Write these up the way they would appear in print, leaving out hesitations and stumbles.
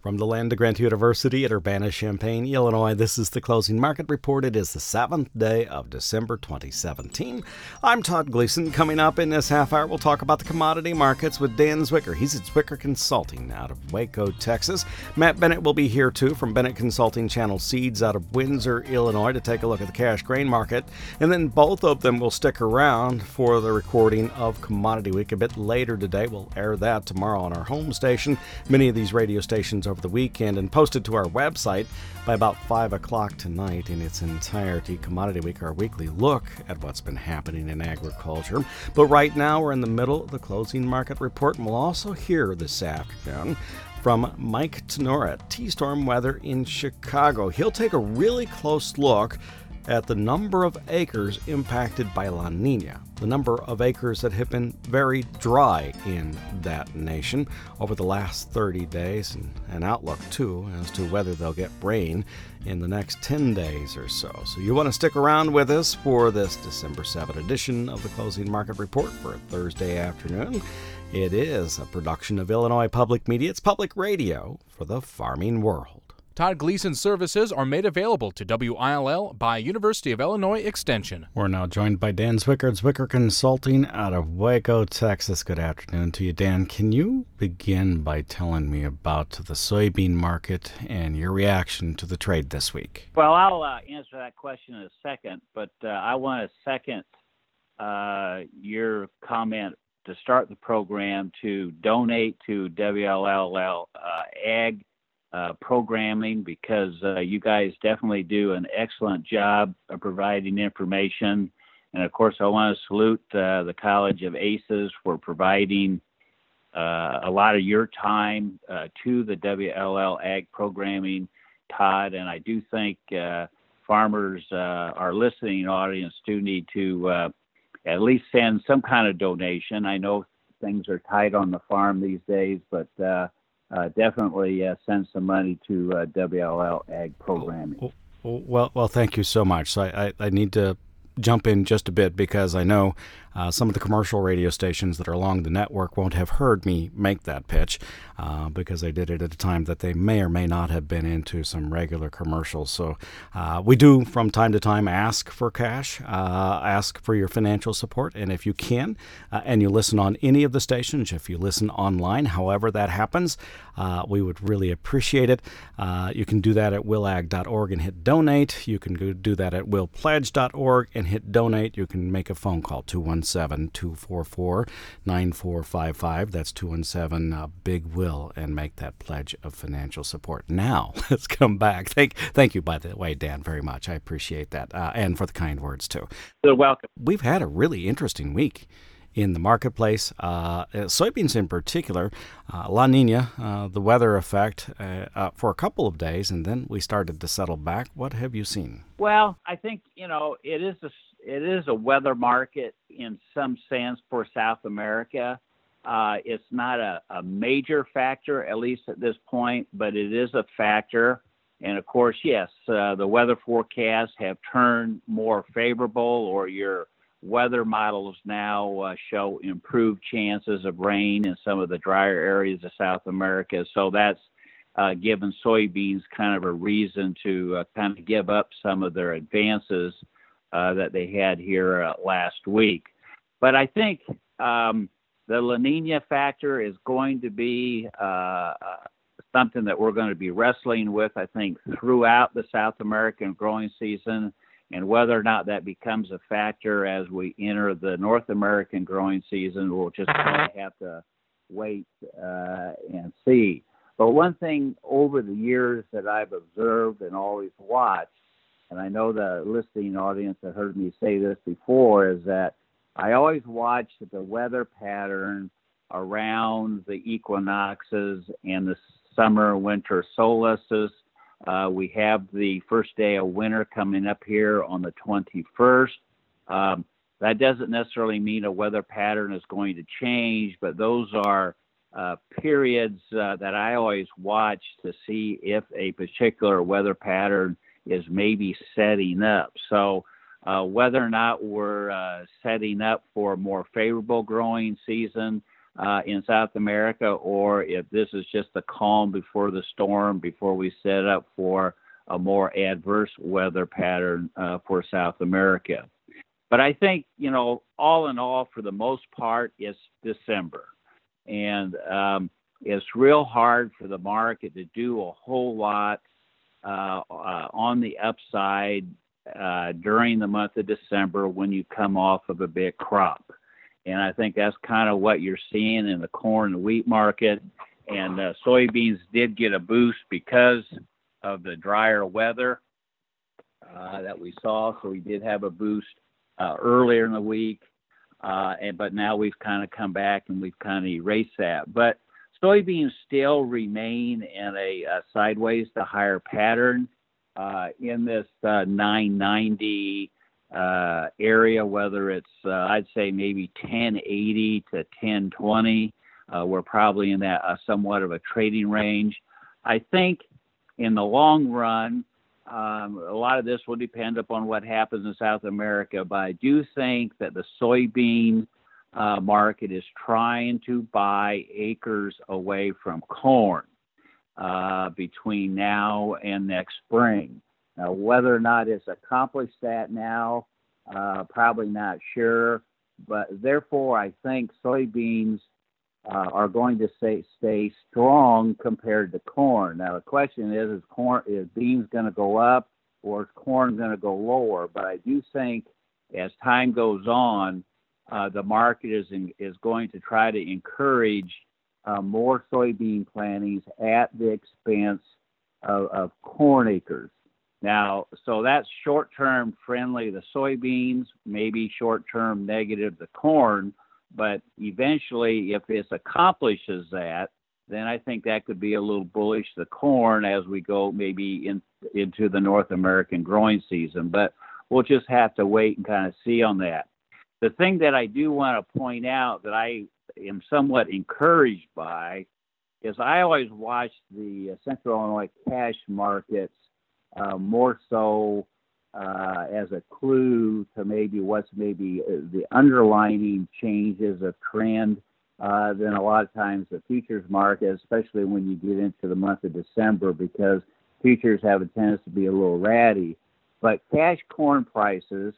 From the land of Grant University at Urbana-Champaign, Illinois, this is the Closing Market Report. It is the 7th day of December 2017. I'm Todd Gleason. Coming up in this half hour, we'll talk about the commodity markets with Dan Zwicker. He's at Zwicker Consulting out of Waco, Texas. Matt Bennett will be here, too, from Bennett Consulting Channel Seeds out of Windsor, Illinois, to take a look at the cash grain market. And then both of them will stick around for the recording of Commodity Week a bit later today. We'll air that tomorrow on our home station. Many of these radio stations over the weekend, and posted to our website by about 5 o'clock tonight in its entirety. Commodity Week, our weekly look at what's been happening in agriculture. But right now we're in the middle of the Closing Market Report, and we'll also hear this afternoon from Mike Tenora at T-Storm Weather in Chicago. He'll take a really close look at the number of acres impacted by La Nina, the number of acres that have been very dry in that nation over the last 30 days, and an outlook, too, as to whether they'll get rain in the next 10 days or so. So you want to stick around with us for this December 7th edition of the Closing Market Report for a Thursday afternoon. It is a production of Illinois Public Media. It's public radio for the farming world. Todd Gleason services are made available to WILL by University of Illinois Extension. We're now joined by Dan Zwicker at Zwicker Consulting out of Waco, Texas. Good afternoon to you, Dan. Can you begin by telling me about the soybean market and your reaction to the trade this week? Well, I'll answer that question in a second, but I want to second your comment to start the program to donate to WLL Ag programming, because you guys definitely do an excellent job of providing information. And of course, I want to salute the College of Aces for providing a lot of your time to the WLL Ag programming, Todd. And I do think farmers, our listening audience, do need to at least send some kind of donation. I know things are tight on the farm these days, but definitely send some money to WLL Ag programming. Well, thank you so much. So I need to jump in just a bit, because I know some of the commercial radio stations that are along the network won't have heard me make that pitch, because I did it at a time that they may or may not have been into some regular commercials. So we do from time to time ask for cash, ask for your financial support. And if you can, and you listen on any of the stations, if you listen online, however that happens, we would really appreciate it. You can do that at willag.org and hit donate. You can do that at willpledge.org and hit donate. You can make a phone call, 217-244-9455. That's 217-BIG-WILL, and make that pledge of financial support. Now, let's come back. Thank you, by the way, Dan, very much. I appreciate that, and for the kind words, too. You're welcome. We've had a really interesting week in the marketplace, soybeans in particular. La Nina, the weather effect for a couple of days, and then we started to settle back. What have you seen? Well, I think, it is a weather market in some sense for South America. It's not a major factor, at least at this point, but it is a factor. And of course, yes, the weather forecasts have turned more favorable, or your weather models now show improved chances of rain in some of the drier areas of South America. So that's given soybeans kind of a reason to kind of give up some of their advances that they had here last week. But I think the La Nina factor is going to be something that we're going to be wrestling with, I think, throughout the South American growing season. And whether or not that becomes a factor as we enter the North American growing season, we'll just kind of have to wait and see. But one thing over the years that I've observed and always watched, and I know the listening audience has heard me say this before, is that I always watch the weather pattern around the equinoxes and the summer-winter solstices. We have the first day of winter coming up here on the 21st. That doesn't necessarily mean a weather pattern is going to change, but those are periods that I always watch to see if a particular weather pattern is maybe setting up. So whether or not we're setting up for a more favorable growing season, in South America, or if this is just the calm before the storm, before we set up for a more adverse weather pattern for South America. But I think, all in all, for the most part, it's December. And it's real hard for the market to do a whole lot on the upside during the month of December when you come off of a big crop. And I think that's kind of what you're seeing in the corn and wheat market. And soybeans did get a boost because of the drier weather that we saw. So we did have a boost earlier in the week. But now we've kind of come back and we've kind of erased that. But soybeans still remain in a sideways to higher pattern in this 990 area, whether it's, I'd say maybe 1080 to 1020. We're probably in that somewhat of a trading range. I think in the long run, a lot of this will depend upon what happens in South America, but I do think that the soybean market is trying to buy acres away from corn between now and next spring. Now, whether or not it's accomplished that now, probably not sure, but therefore I think soybeans are going to stay strong compared to corn. Now, the question is beans going to go up or is corn going to go lower? But I do think as time goes on, the market is going to try to encourage more soybean plantings at the expense of corn acres. Now, so that's short-term friendly to soybeans, maybe short-term negative to corn, but eventually if this accomplishes that, then I think that could be a little bullish to corn as we go maybe into the North American growing season. But we'll just have to wait and kind of see on that. The thing that I do want to point out that I am somewhat encouraged by is I always watch the Central Illinois cash markets more so as a clue to maybe what's the underlying changes of trend than a lot of times the futures market, especially when you get into the month of December, because futures have a tendency to be a little ratty. But cash corn prices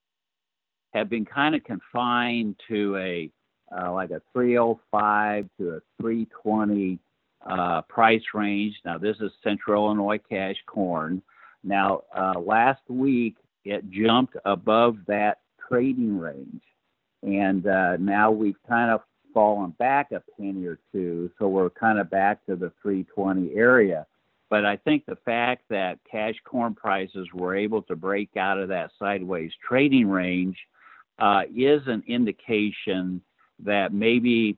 have been kind of confined to like a 305 to a 320 price range. Now, this is Central Illinois cash corn. Now, last week, it jumped above that trading range. And now we've kind of fallen back a penny or two, so we're kind of back to the 320 area. But I think the fact that cash corn prices were able to break out of that sideways trading range is an indication that maybe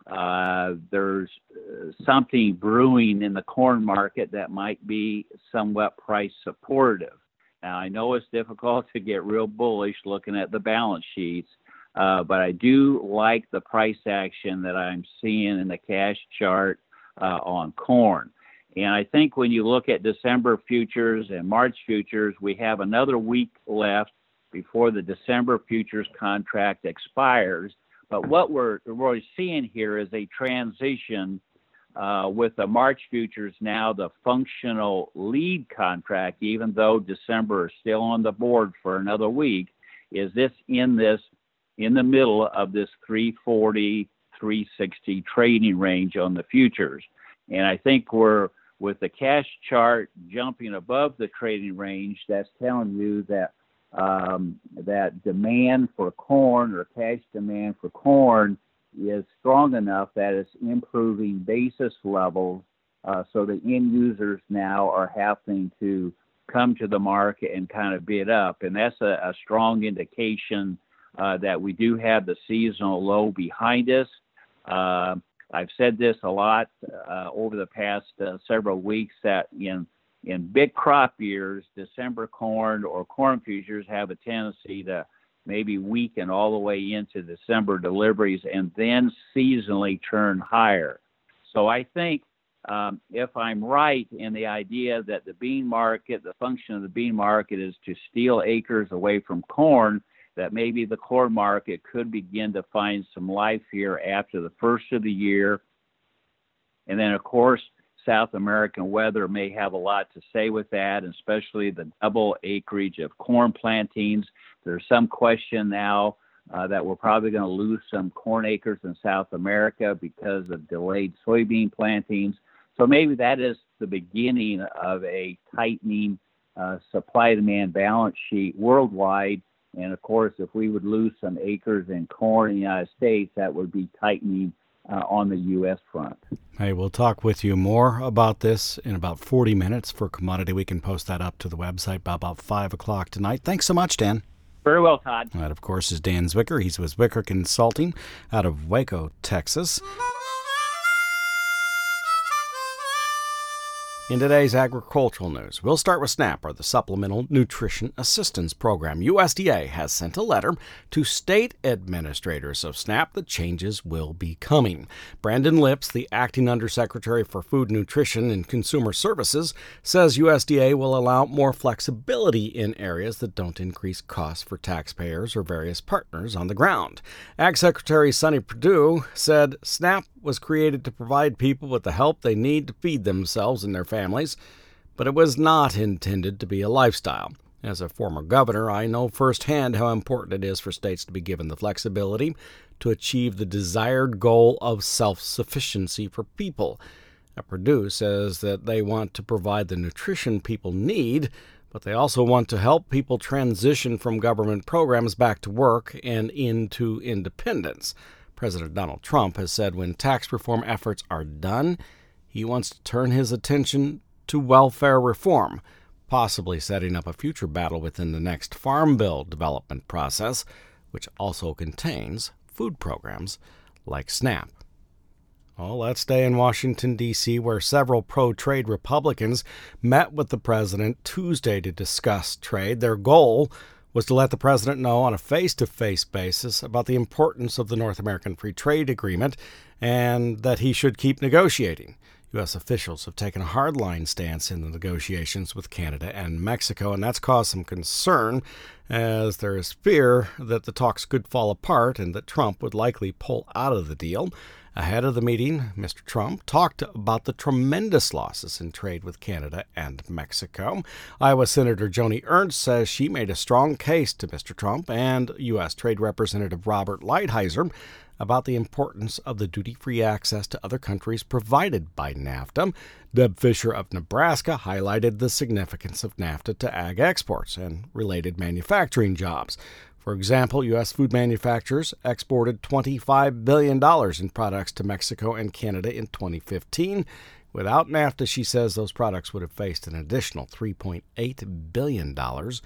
there's something brewing in the corn market that might be somewhat price supportive. Now, I know it's difficult to get real bullish looking at the balance sheets, but I do like the price action that I'm seeing in the cash chart on corn. And I think when you look at December futures and March futures, we have another week left before the December futures contract expires. But what we're seeing here is a transition with the March futures now the functional lead contract, even though December is still on the board for another week, is this in the middle of this 340, 360 trading range on the futures. And I think we're with the cash chart jumping above the trading range, that's telling you that that demand for corn or cash demand for corn is strong enough that it's improving basis levels. So the end users now are having to come to the market and kind of bid up. And that's a strong indication that we do have the seasonal low behind us. I've said this a lot over the past several weeks that in big crop years, December corn or corn futures have a tendency to maybe weaken all the way into December deliveries and then seasonally turn higher. So I think if I'm right in the idea that the bean market, the function of the bean market is to steal acres away from corn, that maybe the corn market could begin to find some life here after the first of the year. And then, of course, South American weather may have a lot to say with that, especially the double acreage of corn plantings. There's some question now that we're probably going to lose some corn acres in South America because of delayed soybean plantings. So maybe that is the beginning of a tightening supply-demand balance sheet worldwide. And, of course, if we would lose some acres in corn in the United States, that would be tightening on the U.S. front. Hey, we'll talk with you more about this in about 40 minutes for Commodity. We can post that up to the website by about 5 o'clock tonight. Thanks so much, Dan. Very well, Todd. That, of course, is Dan Zwicker. He's with Zwicker Consulting out of Waco, Texas. In today's agricultural news, we'll start with SNAP, or the Supplemental Nutrition Assistance Program. USDA has sent a letter to state administrators of SNAP that changes will be coming. Brandon Lips, the acting undersecretary for Food, Nutrition, and Consumer Services, says USDA will allow more flexibility in areas that don't increase costs for taxpayers or various partners on the ground. Ag Secretary Sonny Perdue said SNAP was created to provide people with the help they need to feed themselves and their families, but it was not intended to be a lifestyle. As a former governor, I know firsthand how important it is for states to be given the flexibility to achieve the desired goal of self-sufficiency for people. Perdue says that they want to provide the nutrition people need, but they also want to help people transition from government programs back to work and into independence. President Donald Trump has said when tax reform efforts are done, he wants to turn his attention to welfare reform, possibly setting up a future battle within the next Farm Bill development process, which also contains food programs like SNAP. Well, let's stay in Washington, D.C., where several pro-trade Republicans met with the president Tuesday to discuss trade. Their goal was to let the president know on a face-to-face basis about the importance of the North American Free Trade Agreement and that he should keep negotiating. U.S. officials have taken a hardline stance in the negotiations with Canada and Mexico, and that's caused some concern as there is fear that the talks could fall apart and that Trump would likely pull out of the deal. Ahead of the meeting, Mr. Trump talked about the tremendous losses in trade with Canada and Mexico. Iowa Senator Joni Ernst says she made a strong case to Mr. Trump and U.S. Trade Representative Robert Lighthizer about the importance of the duty-free access to other countries provided by NAFTA. Deb Fisher of Nebraska highlighted the significance of NAFTA to ag exports and related manufacturing jobs. For example, U.S. food manufacturers exported $25 billion in products to Mexico and Canada in 2015. Without NAFTA, she says those products would have faced an additional $3.8 billion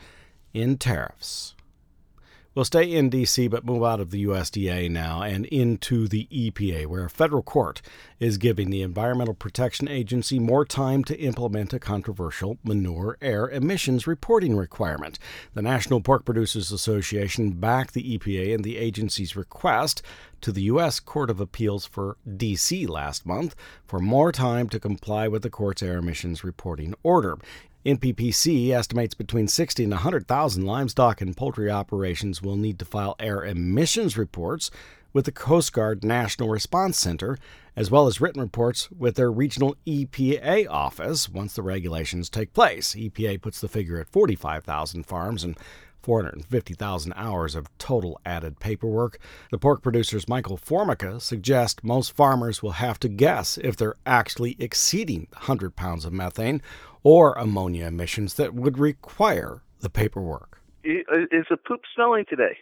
in tariffs. We'll stay in D.C. but move out of the USDA now and into the EPA, where a federal court is giving the Environmental Protection Agency more time to implement a controversial manure air emissions reporting requirement. The National Pork Producers Association backed the EPA in the agency's request to the U.S. Court of Appeals for D.C. last month for more time to comply with the court's air emissions reporting order. NPPC estimates between 60 and 100,000 livestock and poultry operations will need to file air emissions reports with the Coast Guard National Response Center, as well as written reports with their regional EPA office once the regulations take place. EPA puts the figure at 45,000 farms and 450,000 hours of total added paperwork. The pork producer's Michael Formica suggests most farmers will have to guess if they're actually exceeding 100 pounds of methane or ammonia emissions that would require the paperwork. Is the poop smelling today?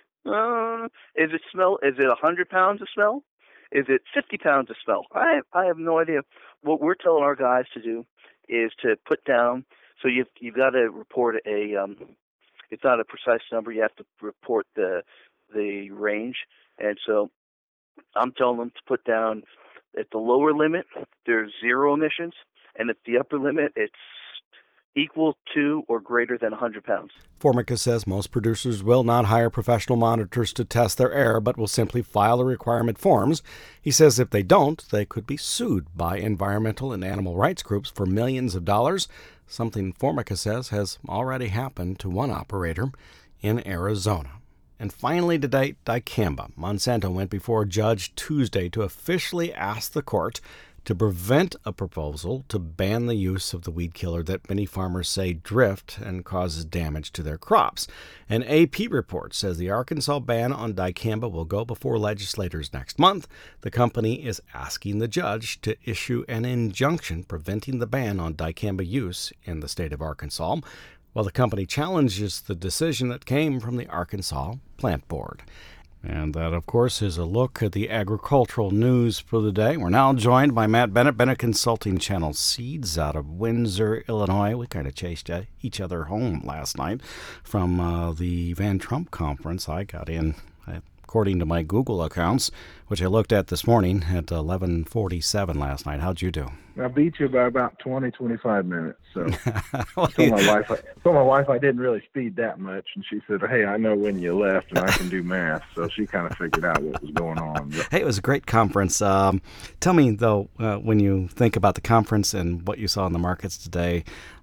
Is it 100 pounds of smell? Is it 50 pounds of smell? I have no idea. What we're telling our guys to do is to put down. So you've got to report it's not a precise number. You have to report the range. And so I'm telling them to put down at the lower limit, there's 0 emissions. And at the upper limit, it's equal to or greater than 100 pounds. Formica says most producers will not hire professional monitors to test their air, but will simply file the requirement forms. He says if they don't, they could be sued by environmental and animal rights groups for millions of dollars, something Formica says has already happened to one operator in Arizona. And finally today, dicamba. Monsanto went before a judge Tuesday to officially ask the court to prevent a proposal to ban the use of the weed killer that many farmers say drift and causes damage to their crops. An AP report says the Arkansas ban on dicamba will go before legislators next month. The company is asking the judge to issue an injunction preventing the ban on dicamba use in the state of Arkansas, while the company challenges the decision that came from the Arkansas Plant Board. And that, of course, is a look at the agricultural news for the day. We're now joined by Matt Bennett, Bennett Consulting Channel Seeds out of Windsor, Illinois. We kind of chased each other home last night from the Van Trump conference. I got in, according to my Google accounts, which I looked at this morning at 11:47 last night. How'd you do? I beat you by about 25 minutes. So I told my wife I didn't really speed that much, and she said, "Hey, I know when you left, and I can do math." So she kind of figured out what was going on. But, hey, it was a great conference. Tell me, though, when you think about the conference and what you saw in the markets today,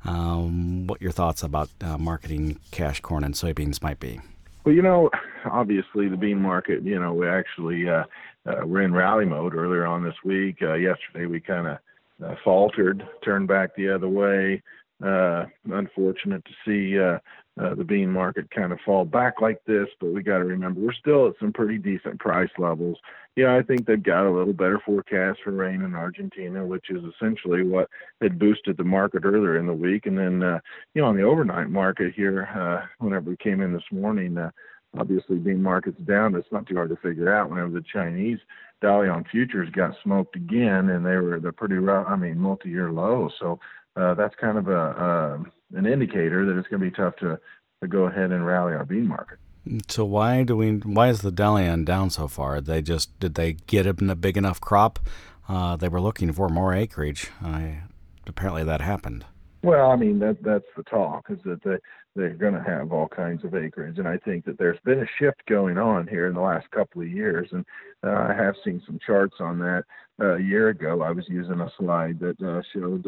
what your thoughts about marketing cash corn and soybeans might be. Well, obviously the bean market, we actually we're in rally mode earlier on this week. Yesterday we kind of faltered, turned back the other way. Unfortunate to see the bean market kind of fall back like this, but we got to remember we're still at some pretty decent price levels. I think they've got a little better forecast for rain in Argentina, which is essentially what had boosted the market earlier in the week. And then, on the overnight market here, whenever we came in this morning, obviously bean market's down. It's not too hard to figure out whenever the Chinese Dalian futures got smoked again, and they're pretty rough, multi-year low. So that's kind of an indicator that it's going to be tough to go ahead and rally our bean market. So why is the Dalian down so far? Did they get a big enough crop? They were looking for more acreage. Apparently that happened. Well, that's the talk, is that they're going to have all kinds of acreage. And I think that there's been a shift going on here in the last couple of years. And I have seen some charts on that. A year ago, I was using a slide that showed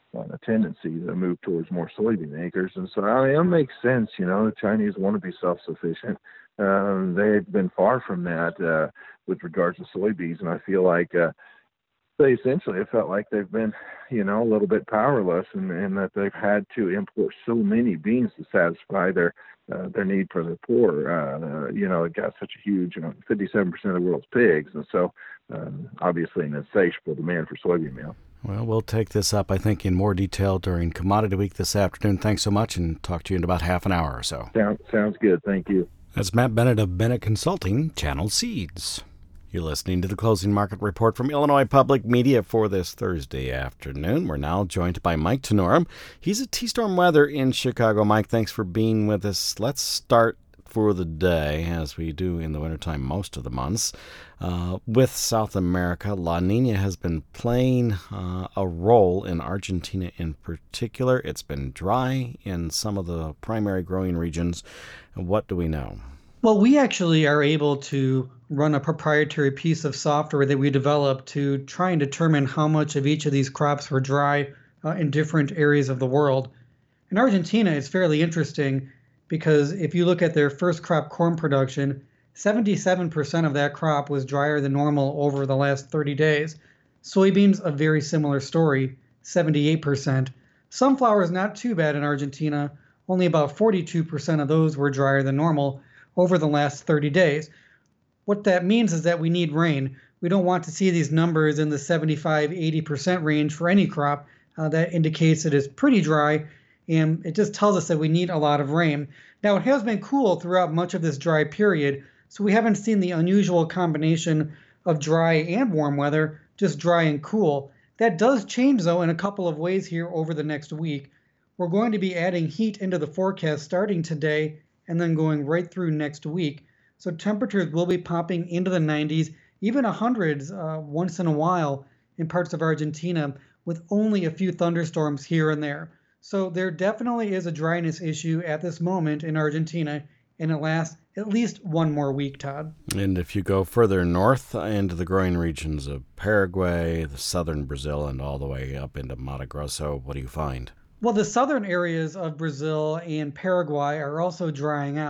a tendency to move towards more soybean acres. And so it makes sense. The Chinese want to be self-sufficient. They've been far from that with regards to soybeans. And I feel like they essentially have felt like they've been, a little bit powerless, and that they've had to import so many beans to satisfy their need for the poor. It got such a huge, 57% of the world's pigs, and so obviously an insatiable demand for soybean meal. Well, we'll take this up, I think, in more detail during Commodity Week this afternoon. Thanks so much, and talk to you in about half an hour or so. Sounds good. Thank you. That's Matt Bennett of Bennett Consulting, Channel Seeds. You're listening to the Closing Market Report from Illinois Public Media for this Thursday afternoon. We're now joined by Mike Tenorum. He's at T-Storm Weather in Chicago. Mike, thanks for being with us. Let's start for the day, as we do in the wintertime most of the months, with South America. La Nina has been playing a role in Argentina in particular. It's been dry in some of the primary growing regions. What do we know? Well, we actually are able to run a proprietary piece of software that we developed to try and determine how much of each of these crops were dry in different areas of the world. In Argentina, it's fairly interesting because if you look at their first crop corn production, 77% of that crop was drier than normal over the last 30 days. Soybeans, a very similar story, 78%. Sunflower is not too bad in Argentina. Only about 42% of those were drier than normal over the last 30 days. What that means is that we need rain. We don't want to see these numbers in the 75-80% range for any crop. That indicates it is pretty dry, and it just tells us that we need a lot of rain. Now, it has been cool throughout much of this dry period, so we haven't seen the unusual combination of dry and warm weather, just dry and cool. That does change, though, in a couple of ways here over the next week. We're going to be adding heat into the forecast starting today and then going right through next week. So temperatures will be popping into the 90s, even 100s once in a while in parts of Argentina, with only a few thunderstorms here and there. So there definitely is a dryness issue at this moment in Argentina, and it lasts at least one more week, Todd. And if you go further north into the growing regions of Paraguay, the southern Brazil, and all the way up into Mato Grosso, what do you find? Well, the southern areas of Brazil and Paraguay are also drying out.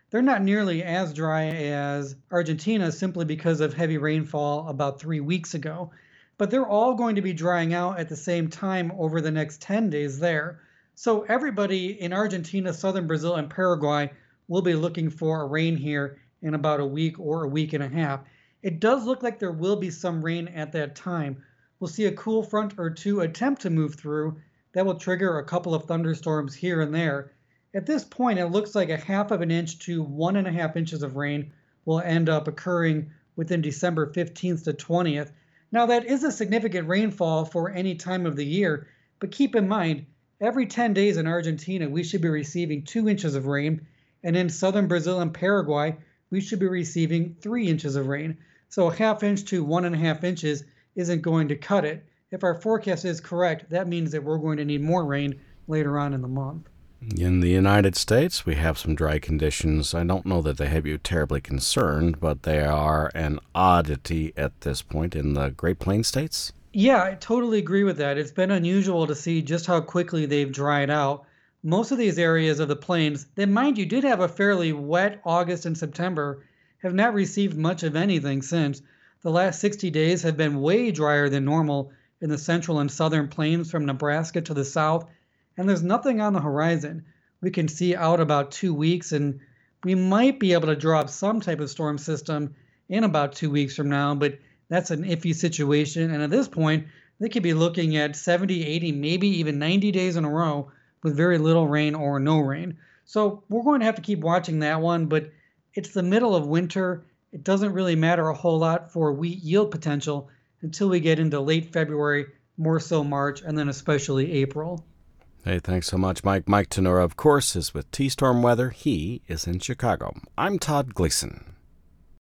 They're not nearly as dry as Argentina simply because of heavy rainfall about 3 weeks ago, but they're all going to be drying out at the same time over the next 10 days there. So everybody in Argentina, southern Brazil, and Paraguay will be looking for a rain here in about a week or a week and a half. It does look like there will be some rain at that time. We'll see a cool front or two attempt to move through. That will trigger a couple of thunderstorms here and there. At this point, it looks like 1/2 inch to 1.5 inches of rain will end up occurring within December 15th to 20th. Now, that is a significant rainfall for any time of the year, but keep in mind, every 10 days in Argentina, we should be receiving 2 inches of rain, and in southern Brazil and Paraguay, we should be receiving 3 inches of rain. So 1/2 inch to 1.5 inches isn't going to cut it. If our forecast is correct, that means that we're going to need more rain later on in the month. In the United States, we have some dry conditions. I don't know that they have you terribly concerned, but they are an oddity at this point in the Great Plains states. Yeah, I totally agree with that. It's been unusual to see just how quickly they've dried out. Most of these areas of the plains that, mind you, did have a fairly wet August and September, have not received much of anything since. The last 60 days have been way drier than normal in the central and southern plains from Nebraska to the south, and there's nothing on the horizon. We can see out about 2 weeks, and we might be able to draw up some type of storm system in about 2 weeks from now, but that's an iffy situation. And at this point, they could be looking at 70, 80, maybe even 90 days in a row with very little rain or no rain. So we're going to have to keep watching that one, but it's the middle of winter. It doesn't really matter a whole lot for wheat yield potential until we get into late February, more so March, and then especially April. Hey, thanks so much, Mike. Mike Tenora, of course, is with T-Storm Weather. He is in Chicago. I'm Todd Gleason.